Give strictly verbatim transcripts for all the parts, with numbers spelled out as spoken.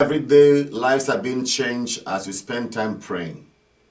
Every day, lives are being changed as we spend time praying.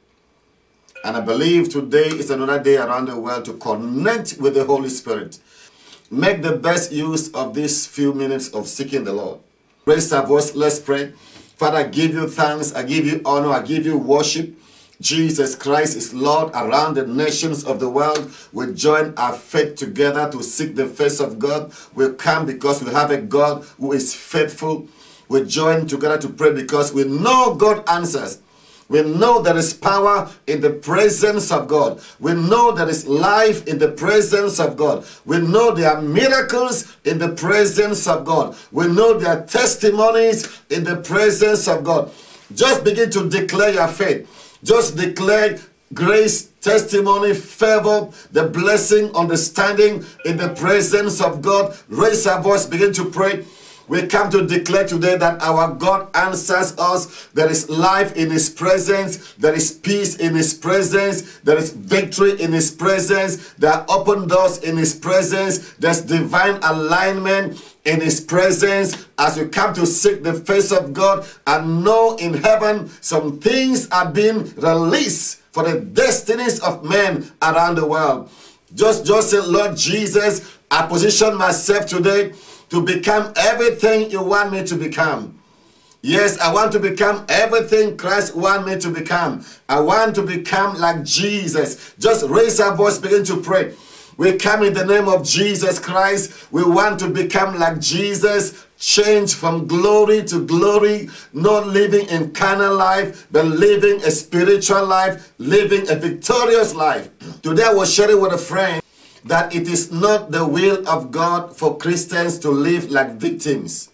And I believe today is another day around the world to connect with the Holy Spirit. Make the best use of these few minutes of seeking the Lord. Raise our voice, let's pray. Father, I give you thanks, I give you honor, I give you worship. Jesus Christ is Lord around the nations of the world. We join our faith together to seek the face of God. We come because we have a God who is faithful. We join together to pray because we know God answers. We know there is power in the presence of God. We know there is life in the presence of God. We know there are miracles in the presence of God. We know there are testimonies in the presence of God. Just begin to declare your faith. Just declare grace, testimony, favor, the blessing, understanding in the presence of God. Raise our voice, begin to pray. We come to declare today that our God answers us. There is life in His presence. There is peace in His presence. There is victory in His presence. There are open doors in His presence. There's divine alignment in His presence. As we come to seek the face of God and know in heaven some things are being released for the destinies of men around the world. Just, just say, Lord Jesus, I position myself today to become everything you want me to become. Yes, I want to become everything Christ wants me to become. I want to become like Jesus. Just raise our voice, begin to pray. We come in the name of Jesus Christ. We want to become like Jesus. Change from glory to glory. Not living in carnal life, but living a spiritual life. Living a victorious life. Today I was sharing with a friend that it is not the will of God for Christians to live like victims.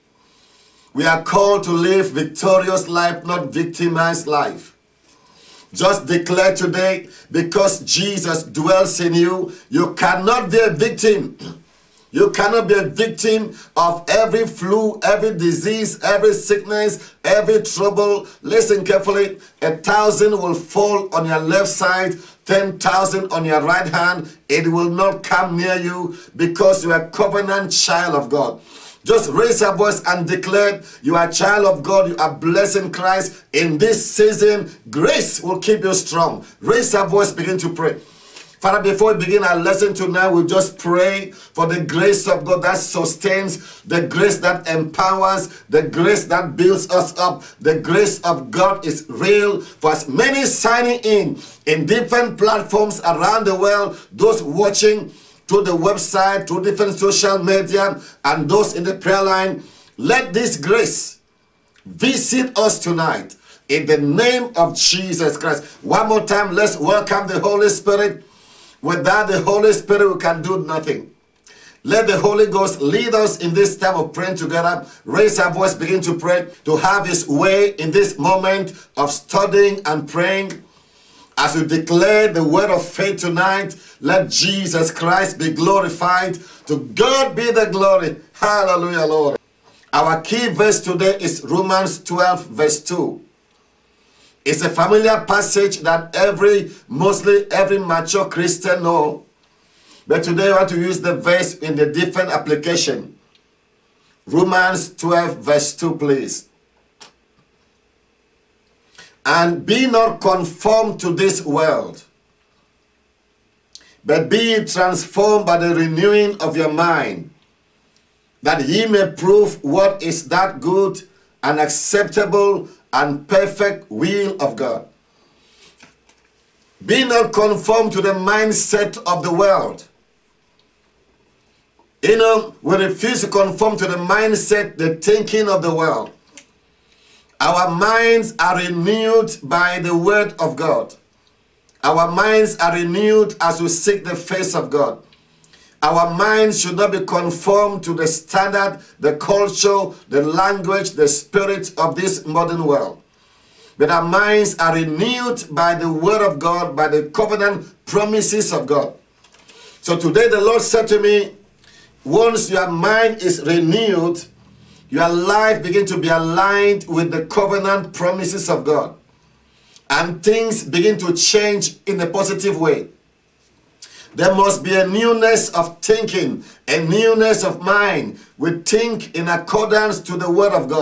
We are called to live victorious life, not victimized life. Just declare today, because Jesus dwells in you, you cannot be a victim. You cannot be a victim of every flu, every disease, every sickness, every trouble. Listen carefully. A thousand will fall on your left side, ten thousand on your right hand. It will not come near you because you are a covenant child of God. Just raise your voice and declare you are a child of God. You are blessed in Christ. In this season, grace will keep you strong. Raise your voice, begin to pray. Father, before we begin our lesson tonight, we just pray for the grace of God that sustains, the grace that empowers, the grace that builds us up. The grace of God is real for as many signing in in different platforms around the world, those watching through the website, through different social media, and those in the prayer line. Let this grace visit us tonight in the name of Jesus Christ. One more time, let's welcome the Holy Spirit. Without the Holy Spirit, we can do nothing. Let the Holy Ghost lead us in this time of praying together. Raise our voice, begin to pray, to have His way in this moment of studying and praying. As we declare the word of faith tonight, let Jesus Christ be glorified. To God be the glory. Hallelujah, Lord. Our key verse today is Romans twelve, verse two. It's a familiar passage that every, mostly every mature Christian know. But today I want to use the verse in the different application. Romans twelve, verse two, please. And be not conformed to this world, but be ye transformed by the renewing of your mind, that ye may prove what is that good and acceptable and perfect will of God. Be not conformed to the mindset of the world. You know, we refuse to conform to the mindset, the thinking of the world. Our minds are renewed by the word of God. Our minds are renewed as we seek the face of God. Our minds should not be conformed to the standard, the culture, the language, the spirit of this modern world. But our minds are renewed by the word of God, by the covenant promises of God. So today the Lord said to me, once your mind is renewed, your life begin to be aligned with the covenant promises of God. And things begin to change in a positive way. There must be a newness of thinking, a newness of mind. We think in accordance to the word of God.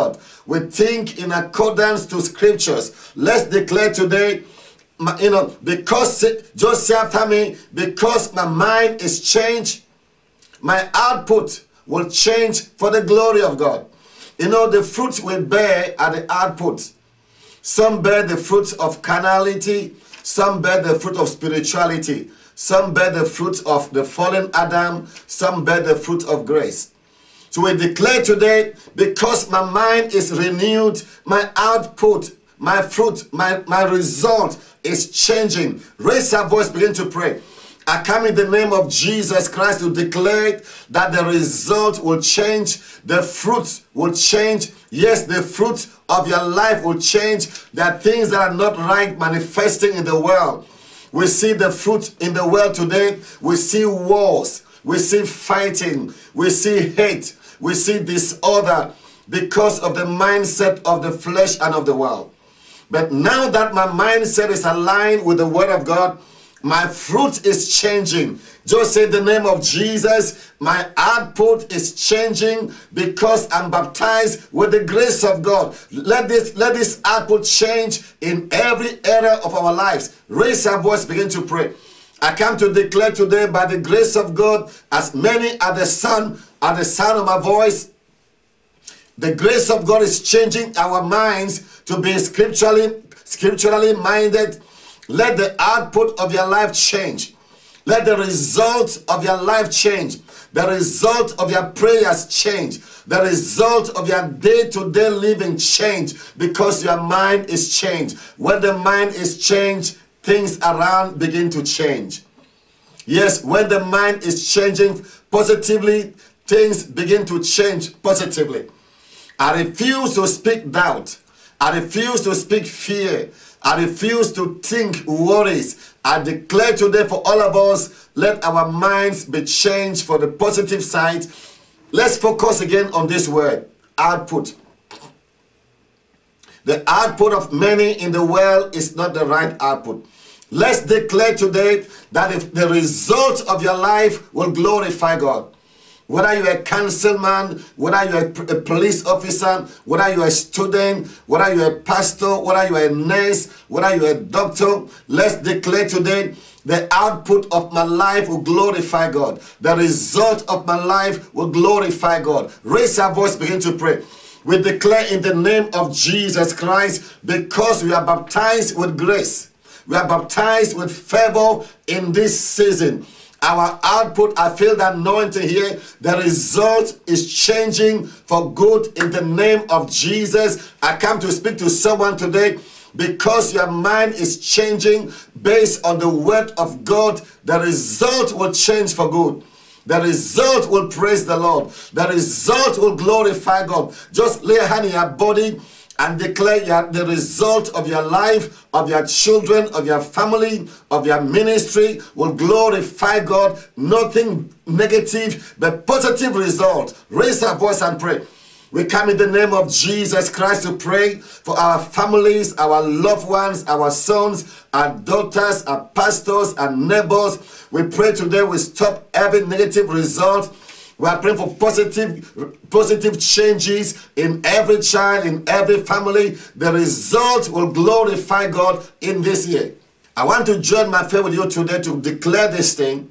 We think in accordance to scriptures. Let's declare today, my, you know, because, just say after me, because my mind is changed, my output will change for the glory of God. You know, the fruits we bear are the output. Some bear the fruit of carnality, some bear the fruit of spirituality, some bear the fruit of the fallen Adam, some bear the fruit of grace. So we declare today, because my mind is renewed, my output, my fruit, my, my result is changing. Raise our voice, begin to pray. I come in the name of Jesus Christ to declare that the result will change, the fruit will change. Yes, the fruit of your life will change. There are things that are not right manifesting in the world. We see the fruit in the world today. We see wars. We see fighting. We see hate. We see disorder because of the mindset of the flesh and of the world. But now that my mindset is aligned with the Word of God, my fruit is changing. Just say the name of Jesus. My output is changing because I'm baptized with the grace of God. Let this, let this output change in every area of our lives. Raise our voice, begin to pray. I come to declare today, by the grace of God, as many are the Son, are the sound of my voice, the grace of God is changing our minds to be scripturally, scripturally minded. Let the output of your life change. Let the result of your life change. The result of your prayers change. The result of your day-to-day living change, because your mind is changed. When the mind is changed, things around begin to change. Yes, when the mind is changing positively, things begin to change positively. I refuse to speak doubt. I refuse to speak fear. I refuse to think worries. I declare today for all of us, let our minds be changed for the positive side. Let's focus again on this word, output. The output of many in the world is not the right output. Let's declare today that if the result of your life will glorify God. Whether you're a councilman, whether you're a police officer, whether you're a student, whether you're a pastor, whether you're a nurse, whether you're a doctor, let's declare today the output of my life will glorify God. The result of my life will glorify God. Raise our voice, begin to pray. We declare in the name of Jesus Christ, because we are baptized with grace. We are baptized with favor in this season. Our output, I feel that anointing here. The result is changing for good in the name of Jesus. I come to speak to someone today. Because your mind is changing based on the word of God, the result will change for good. The result will praise the Lord. The result will glorify God. Just lay a hand in your body and declare your, the result of your life, of your children, of your family, of your ministry will glorify God. Nothing negative, but positive result. Raise our voice and pray. We come in the name of Jesus Christ to pray for our families, our loved ones, our sons, our daughters, our pastors, our neighbors. We pray today we stop every negative result. We are praying for positive, positive changes in every child, in every family. The result will glorify God in this year. I want to join my faith with you today to declare this thing.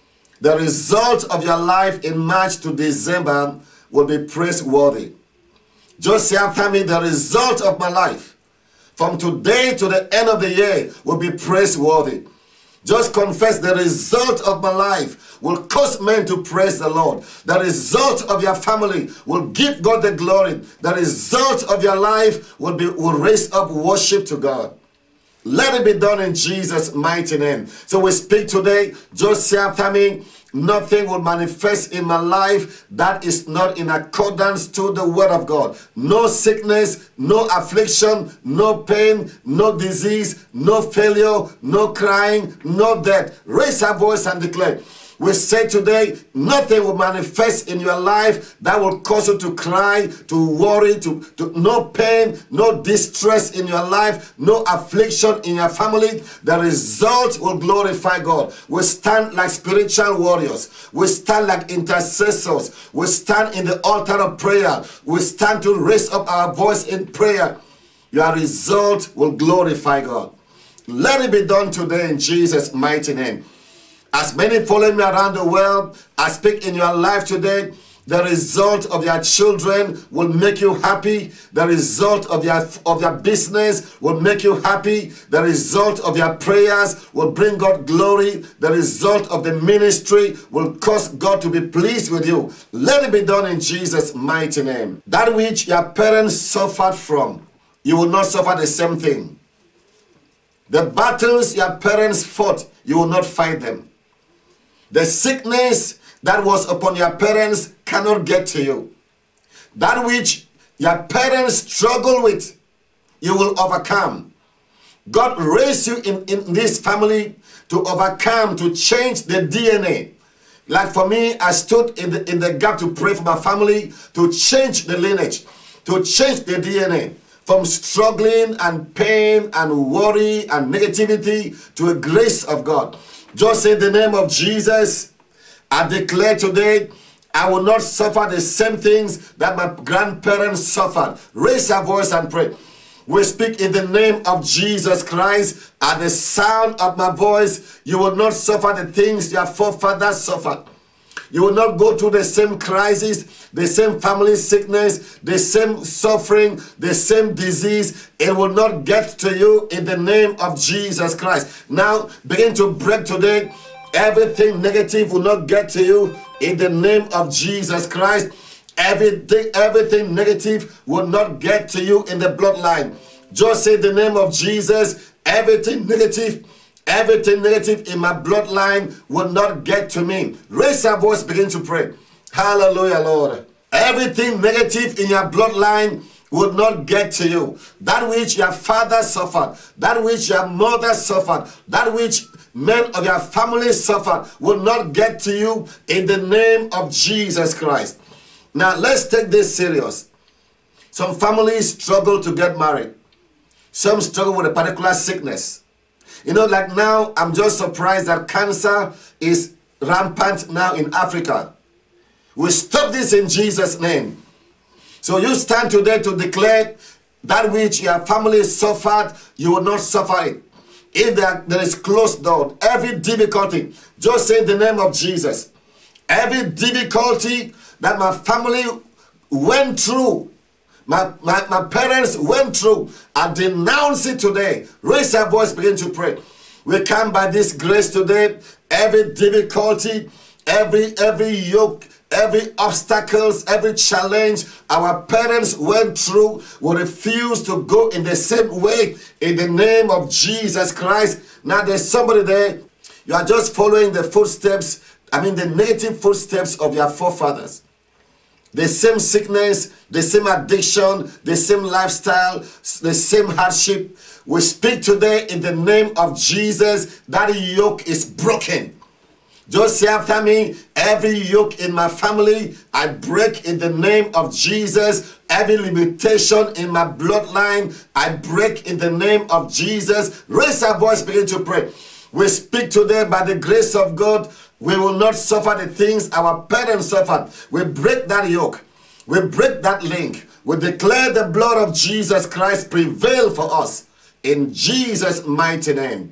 The result of your life in March to December will be praiseworthy. Just say after me, the result of my life from today to the end of the year will be praiseworthy. Just confess, the result of my life will cause men to praise the Lord. The result of your family will give God the glory. The result of your life will be will raise up worship to God. Let it be done in Jesus' mighty name. So we speak today, just say after me, nothing will manifest in my life that is not in accordance to the word of God. No sickness, no affliction, no pain, no disease, no failure, no crying, no death. Raise our voice and declare, We say today, nothing will manifest in your life that will cause you to cry, to worry, to, to no pain, no distress in your life, no affliction in your family. The result will glorify God. We stand like spiritual warriors. We stand like intercessors. We stand in the altar of prayer. We stand to raise up our voice in prayer. Your result will glorify God. Let it be done today in Jesus' mighty name. As many follow me around the world, I speak in your life today. The result of your children will make you happy. The result of your, of your business will make you happy. The result of your prayers will bring God glory. The result of the ministry will cause God to be pleased with you. Let it be done in Jesus' mighty name. That which your parents suffered from, you will not suffer the same thing. The battles your parents fought, you will not fight them. The sickness that was upon your parents cannot get to you. That which your parents struggle with, you will overcome. God raised you in, in this family to overcome, to change the D N A. Like for me, I stood in the, in the gap to pray for my family, to change the lineage, to change the D N A. From struggling and pain and worry and negativity to a grace of God. Just in the name of Jesus, I declare today, I will not suffer the same things that my grandparents suffered. Raise your voice and pray. We speak in the name of Jesus Christ. At the sound of my voice, you will not suffer the things your forefathers suffered. You will not go through the same crisis, the same family sickness, the same suffering, the same disease. It will not get to you in the name of Jesus Christ. Now, begin to break today. Everything negative will not get to you in the name of Jesus Christ. Everything, everything negative will not get to you in the bloodline. Just say the name of Jesus. Everything negative Everything negative in my bloodline will not get to me. Raise your voice, begin to pray. Hallelujah, Lord. Everything negative in your bloodline will not get to you. That which your father suffered, that which your mother suffered, that which men of your family suffered will not get to you in the name of Jesus Christ. Now, let's take this serious. Some families struggle to get married. Some struggle with a particular sickness. You know, like now, I'm just surprised that cancer is rampant now in Africa. We stop this in Jesus' name. So you stand today to declare that which your family suffered, you will not suffer it. If there, there is closed door, every difficulty, just say the name of Jesus. Every difficulty that my family went through, My, my, my parents went through, I denounce it today. Raise your voice, begin to pray. We come by this grace today. Every difficulty, every every yoke, every obstacles, every challenge our parents went through, will refuse to go in the same way in the name of Jesus Christ. Now there's somebody there, you are just following the footsteps, I mean the negative footsteps of your forefathers. The same sickness, the same addiction, the same lifestyle, the same hardship. We speak today in the name of Jesus. That yoke is broken. Just say after me, every yoke in my family, I break in the name of Jesus. Every limitation in my bloodline, I break in the name of Jesus. Raise our voice, begin to pray. We speak today by the grace of God. We will not suffer the things our parents suffered. We break that yoke. We break that link. We declare the blood of Jesus Christ prevail for us in Jesus' mighty name.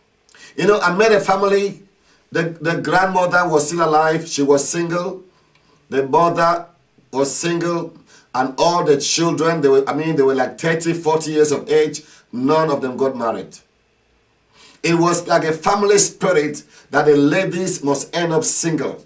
You know, I met a family. The, the grandmother was still alive. She was single. The mother was single. And all the children, they were, I mean, they were like thirty, forty years of age. None of them got married. It was like a family spirit that the ladies must end up single.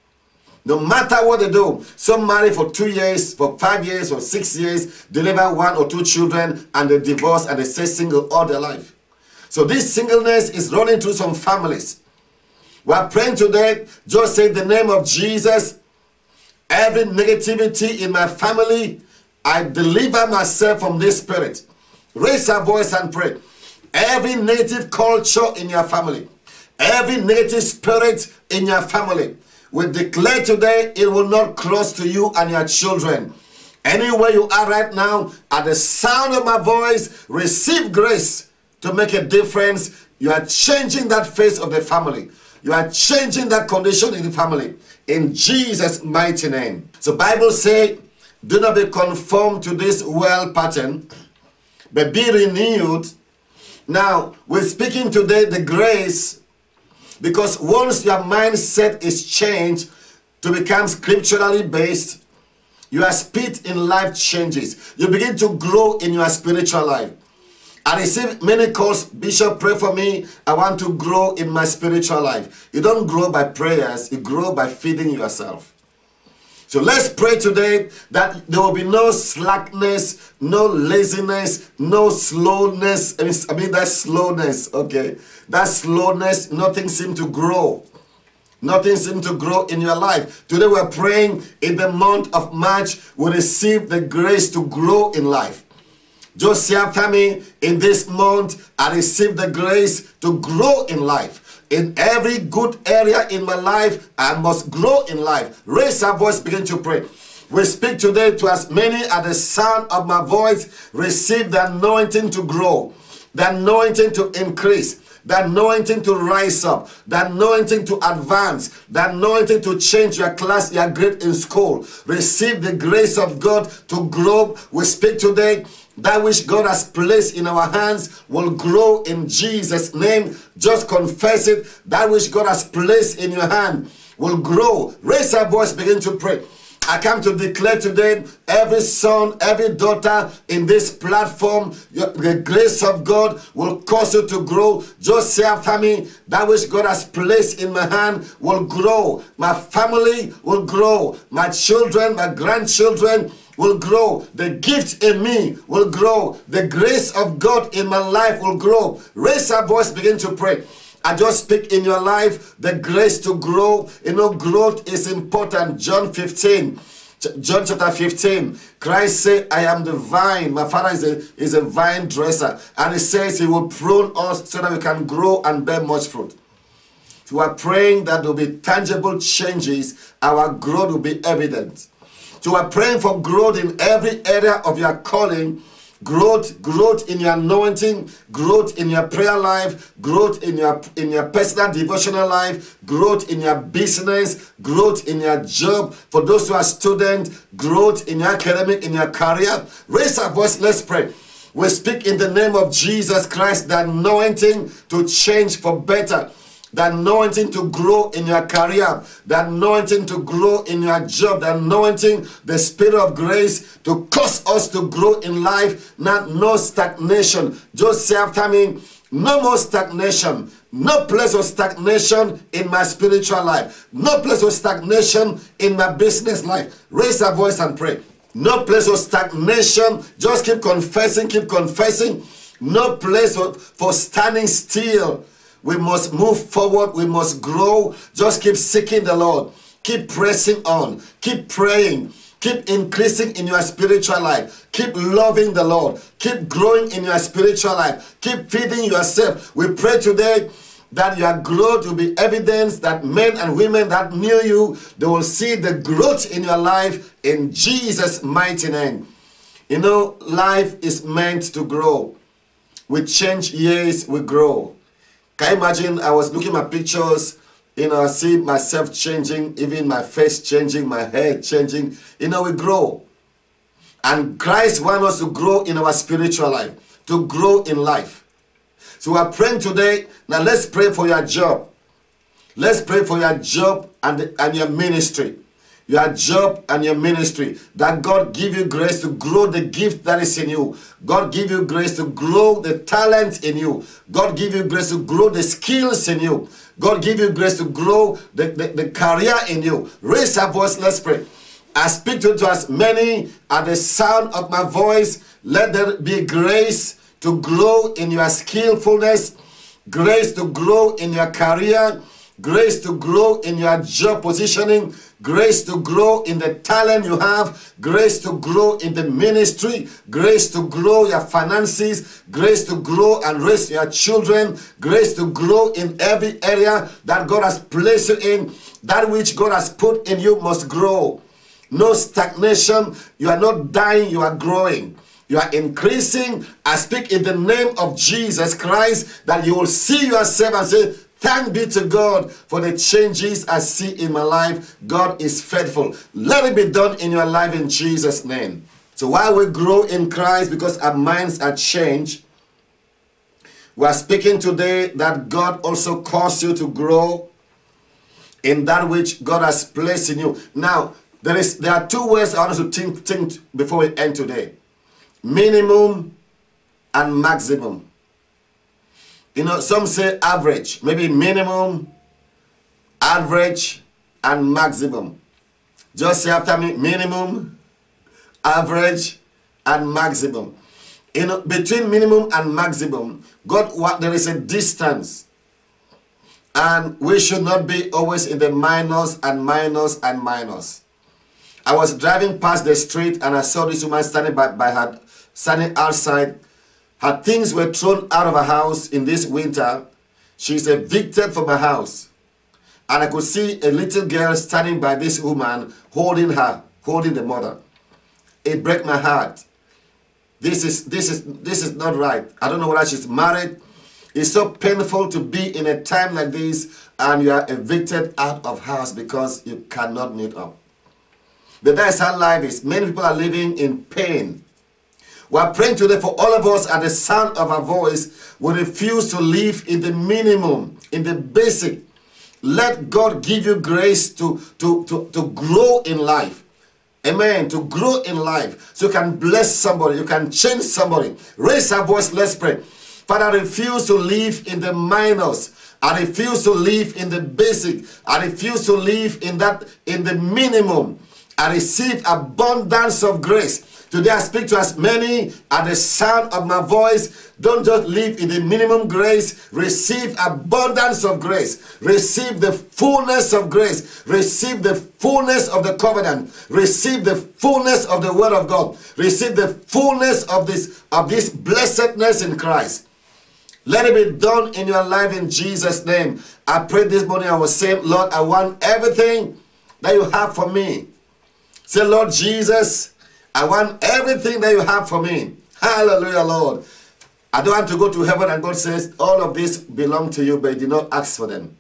No matter what they do, some marry for two years, for five years, or six years, deliver one or two children, and they divorce and they stay single all their life. So this singleness is running through some families. We are praying today, just say the name of Jesus. Every negativity in my family, I deliver myself from this spirit. Raise your voice and pray. Every negative culture in your family, Every negative spirit in your family, we declare today it will not cross to you and your children. Anywhere you are right now, at the sound of my voice, receive grace to make a difference. You are changing that face of the family. You are changing that condition in the family. In Jesus' mighty name. So Bible says, do not be conformed to this world pattern, but be renewed. Now, we're speaking today the grace, because once your mindset is changed to become scripturally based, your speed in life changes. You begin to grow in your spiritual life. I receive many calls, Bishop, pray for me. I want to grow in my spiritual life. You don't grow by prayers, you grow by feeding yourself. So let's pray today that there will be no slackness, no laziness, no slowness. I mean, I mean that slowness, okay? That slowness, nothing seems to grow. Nothing seems to grow in your life. Today we're praying in the month of March, we receive the grace to grow in life. Just say after me, in this month, I receive the grace to grow in life. In every good area in my life, I must grow in life. Raise our voice, begin to pray. We speak today to as many at the sound of my voice, receive the anointing to grow, the anointing to increase, the anointing to rise up, the anointing to advance, the anointing to change your class, your grade in school. Receive the grace of God to grow. We speak today, that which God has placed in our hands will grow in Jesus' name. Just confess it. That which God has placed in your hand will grow. Raise our voice, begin to pray. I come to declare today, every son, every daughter in this platform, the grace of God will cause you to grow. Just say after me, that which God has placed in my hand will grow. My family will grow. My children, my grandchildren will grow. The gift in me will grow. The grace of God in my life will grow. Raise our voice, begin to pray. I just speak in your life the grace to grow. You know, growth is important. John fifteen, John chapter fifteen, Christ said, I am the vine. My Father is a, is a vine dresser. And he says he will prune us so that we can grow and bear much fruit. So we are praying that there will be tangible changes. Our growth will be evident. So we are praying for growth in every area of your calling. Growth, growth in your anointing, growth in your prayer life, growth in your in your personal devotional life, growth in your business, growth in your job. For those who are students, growth in your academic, in your career. Raise our voice, let's pray. We speak in the name of Jesus Christ, the anointing to change for better. The anointing to grow in your career, the anointing to grow in your job, the anointing, the spirit of grace to cause us to grow in life, not no stagnation. Just say after me, no more stagnation. No place of stagnation in my spiritual life. No place of stagnation in my business life. Raise our voice and pray. No place of stagnation. Just keep confessing, keep confessing. No place for standing still. We must move forward. We must grow. Just keep seeking the Lord. Keep pressing on. Keep praying. Keep increasing in your spiritual life. Keep loving the Lord. Keep growing in your spiritual life. Keep feeding yourself. We pray today that your growth will be evidence that men and women that knew you, they will see the growth in your life in Jesus' mighty name. You know, life is meant to grow. We change years, we grow. Can you imagine? I was looking at pictures, you know, I see myself changing, even my face changing, my hair changing. You know, we grow. And Christ wants us to grow in our spiritual life, to grow in life. So we are praying today. Now let's pray for your job. Let's pray for your job and, and your ministry. Your job and your ministry. That God give you grace to grow the gift that is in you. God give you grace to grow the talent in you. God give you grace to grow the skills in you. God give you grace to grow the, the, the career in you. Raise our voice, let's pray. I speak to, to as many at the sound of my voice. Let there be grace to grow in your skillfulness, grace to grow in your career, grace to grow in your job positioning, grace to grow in the talent you have, grace to grow in the ministry, grace to grow your finances, grace to grow and raise your children, grace to grow in every area that God has placed you in. That which God has put in you must grow. No stagnation. You are not dying, you are growing. You are increasing. I speak in the name of Jesus Christ that you will see yourself and say, thank be to God for the changes I see in my life. God is faithful. Let it be done in your life in Jesus' name. So while we grow in Christ, because our minds are changed, we are speaking today that God also calls you to grow in that which God has placed in you. Now, there is there are two words I want us to think, think before we end today. Minimum and maximum. You know, some say average, maybe minimum, average, and maximum. Just say after me, minimum, average, and maximum. You know, between minimum and maximum, God, what there is a distance. And we should not be always in the minus and minus and minus. I was driving past the street and I saw this woman standing by, by her, standing outside. Her things were thrown out of her house in this winter. She's evicted from her house. And I could see a little girl standing by this woman, holding her, holding the mother. It broke my heart. This is, this is, this is not right. I don't know whether she's married. It's so painful to be in a time like this and you are evicted out of house because you cannot meet up. But that's how life is. Many people are living in pain. We are praying today for all of us at the sound of our voice. We refuse to live in the minimum, in the basic. Let God give you grace to, to, to, to grow in life. Amen. To grow in life. So you can bless somebody. You can change somebody. Raise our voice. Let's pray. Father, I refuse to live in the minus. I refuse to live in the basic. I refuse to live in that, in the minimum. I receive abundance of grace. Today I speak to as many at the sound of my voice. Don't just live in the minimum grace. Receive abundance of grace. Receive the fullness of grace. Receive the fullness of the covenant. Receive the fullness of the word of God. Receive the fullness of this, of this blessedness in Christ. Let it be done in your life in Jesus' name. I prayed this morning, I was saying, Lord, I want everything that you have for me. Say, Lord Jesus, I want everything that you have for me. Hallelujah, Lord. I don't want to go to heaven and God says, all of this belong to you, but you did not ask for them.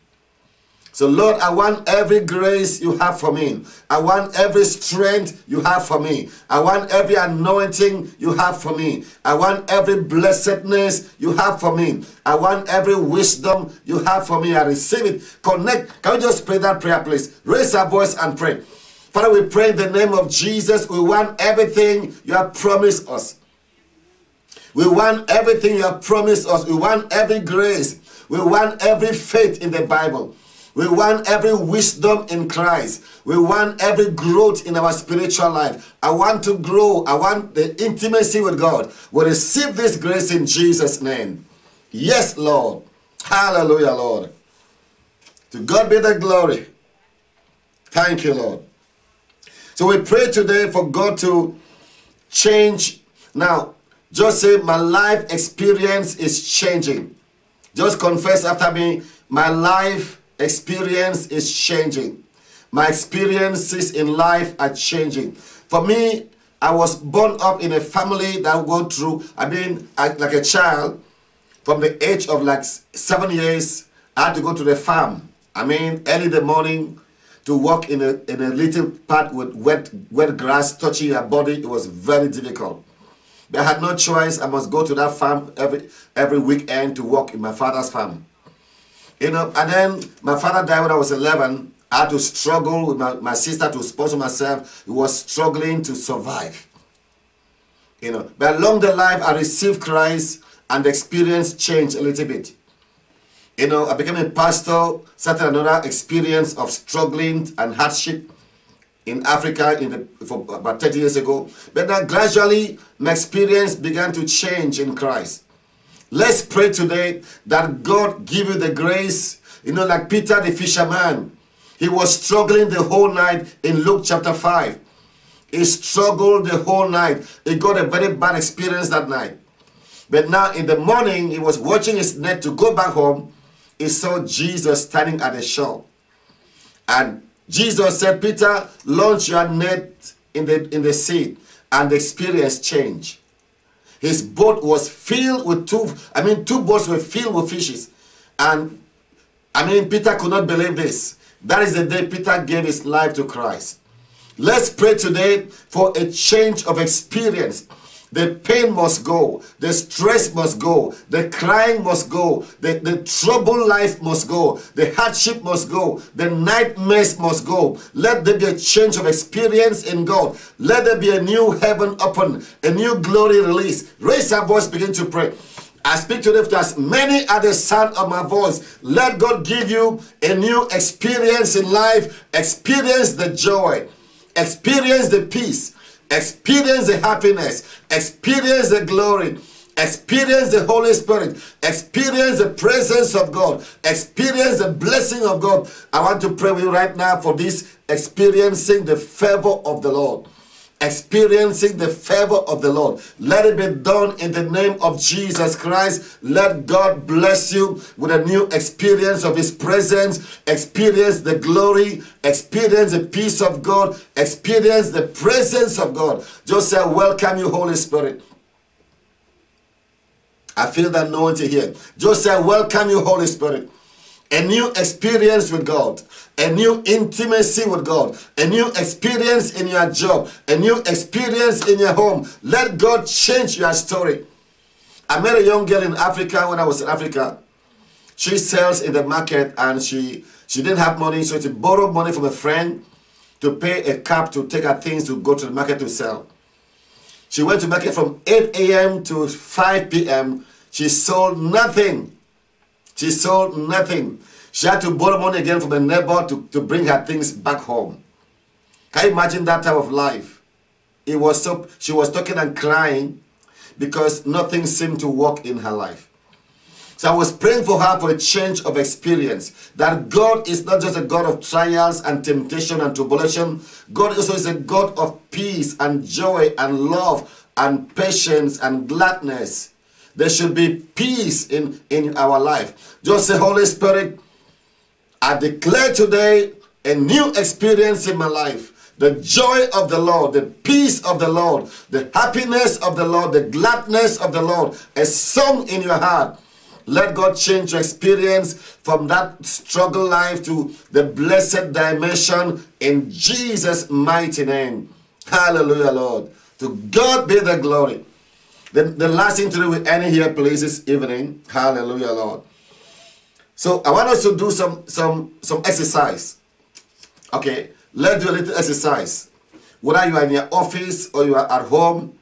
So, Lord, I want every grace you have for me. I want every strength you have for me. I want every anointing you have for me. I want every blessedness you have for me. I want every wisdom you have for me. I receive it. Connect. Can we just pray that prayer, please? Raise our voice and pray. Father, we pray in the name of Jesus. We want everything you have promised us. We want everything you have promised us. We want every grace. We want every faith in the Bible. We want every wisdom in Christ. We want every growth in our spiritual life. I want to grow. I want the intimacy with God. We receive this grace in Jesus' name. Yes, Lord. Hallelujah, Lord. To God be the glory. Thank you, Lord. So we pray today for God to change. Now, just say, my life experience is changing. Just confess after me, my life experience is changing. My experiences in life are changing. For me, I was born up in a family that went through, I mean, I, like a child, from the age of like seven years, I had to go to the farm. I mean, early in the morning, to walk in a, in a little path with wet, wet grass touching your body, it was very difficult. But I had no choice. I must go to that farm every, every weekend to work in my father's farm. You know, and then my father died when I was eleven. I had to struggle with my, my sister to sponsor myself. We was struggling to survive. You know, but along the life, I received Christ and the experience changed a little bit. You know, I became a pastor, started another experience of struggling and hardship in Africa in the, for about thirty years ago. But then gradually, my experience began to change in Christ. Let's pray today that God give you the grace You know, like Peter the fisherman. He was struggling the whole night in Luke chapter five. He struggled the whole night. He got a very bad experience that night. But now in the morning, he was watching his net to go back home. He saw Jesus standing at the shore. And Jesus said, Peter, launch your net in the, in the sea. And the experience changed. His boat was filled with two, I mean, two boats were filled with fishes. And, I mean, Peter could not believe this. That is the day Peter gave his life to Christ. Let's pray today for a change of experience. The pain must go. The stress must go. The crying must go. The, the troubled life must go. The hardship must go. The nightmares must go. Let there be a change of experience in God. Let there be a new heaven open. A new glory release. Raise our voice, begin to pray. I speak to them as many are the sound of my voice. Let God give you a new experience in life. Experience the joy. Experience the peace. Experience the happiness. Experience the glory. Experience the Holy Spirit. Experience the presence of God. Experience the blessing of God. I want to pray with you right now for this, experiencing the favor of the Lord. Experiencing the favor of the Lord. Let it be done in the name of Jesus Christ. Let God bless you with a new experience of His presence. Experience the glory. Experience the peace of God. Experience the presence of God. Just say, welcome you, Holy Spirit. I feel that anointing here. Just say, welcome you, Holy Spirit. A new experience with God. A new intimacy with God. A new experience in your job. A new experience in your home. Let God change your story. I met a young girl in Africa when I was in Africa. She sells in the market and she, she didn't have money, so she borrowed money from a friend to pay a cab to take her things to go to the market to sell. She went to market from eight A M to five P M She sold nothing. She sold nothing. She had to borrow money again from a neighbor to, to bring her things back home. Can you imagine that type of life? It was so, she was talking and crying because nothing seemed to work in her life. So I was praying for her for a change of experience. That God is not just a God of trials and temptation and tribulation. God also is a God of peace and joy and love and patience and gladness. There should be peace in, in our life. Just say, Holy Spirit, I declare today a new experience in my life. The joy of the Lord, the peace of the Lord, the happiness of the Lord, the gladness of the Lord, a song in your heart. Let God change your experience from that struggle life to the blessed dimension in Jesus' mighty name. Hallelujah, Lord. To God be the glory. The, the last thing to do with Annie here, please, this evening. Hallelujah, Lord. So I want us to do some, some, some exercise. Okay, let's do a little exercise. Whether you are in your office or you are at home.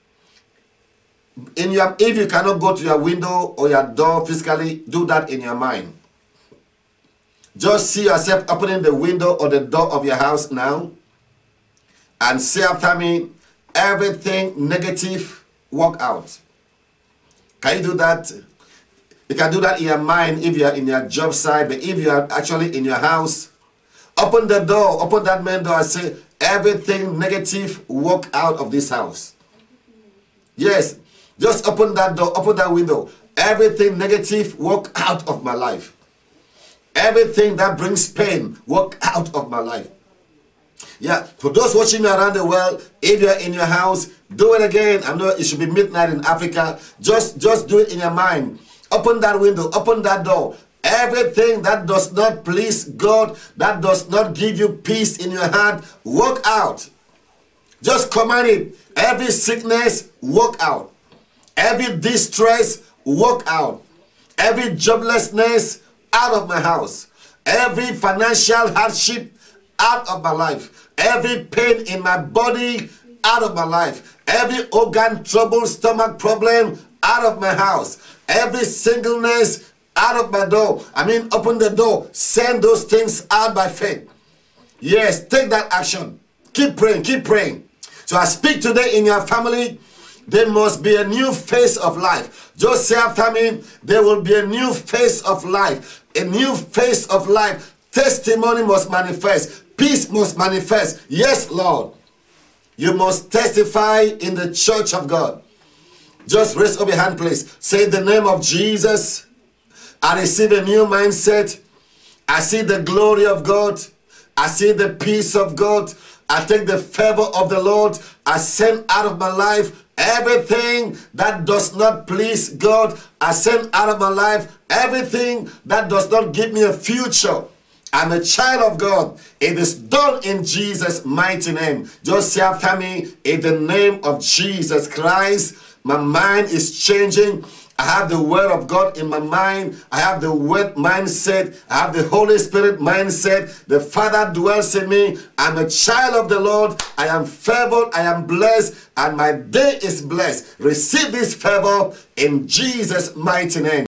In your, if you cannot go to your window or your door physically, do that in your mind. Just see yourself opening the window or the door of your house now. And say after me, everything negative, walk out. Can you do that? You can do that in your mind if you are in your job site, but if you are actually in your house, open the door, open that main door and say, everything negative, walk out of this house. Yes, just open that door, open that window. Everything negative, walk out of my life. Everything that brings pain, walk out of my life. Yeah, for those watching me around the world, if you're in your house, do it again. I know it should be midnight in Africa. Just, just do it in your mind. Open that window, open that door. Everything that does not please God, that does not give you peace in your heart, walk out. Just command it. Every sickness, walk out. Every distress, walk out. Every joblessness, out of my house. Every financial hardship, out of my life. Every pain in my body, out of my life. Every organ trouble, stomach problem, out of my house. Every singleness, out of my door. I mean, open the door. Send those things out by faith. Yes, take that action. Keep praying, keep praying. So I speak today in your family. There must be a new phase of life. Just say after me, there will be a new phase of life. A new phase of life. Testimony must manifest. Peace must manifest. Yes, Lord. You must testify in the church of God. Just raise up your hand, please. Say the name of Jesus. I receive a new mindset. I see the glory of God. I see the peace of God. I take the favor of the Lord. I send out of my life everything that does not please God. I send out of my life everything that does not give me a future. I'm a child of God. It is done in Jesus' mighty name. Just say after me, in the name of Jesus Christ, my mind is changing. I have the word of God in my mind. I have the word mindset. I have the Holy Spirit mindset. The Father dwells in me. I'm a child of the Lord. I am favored. I am blessed. And my day is blessed. Receive this favor in Jesus' mighty name.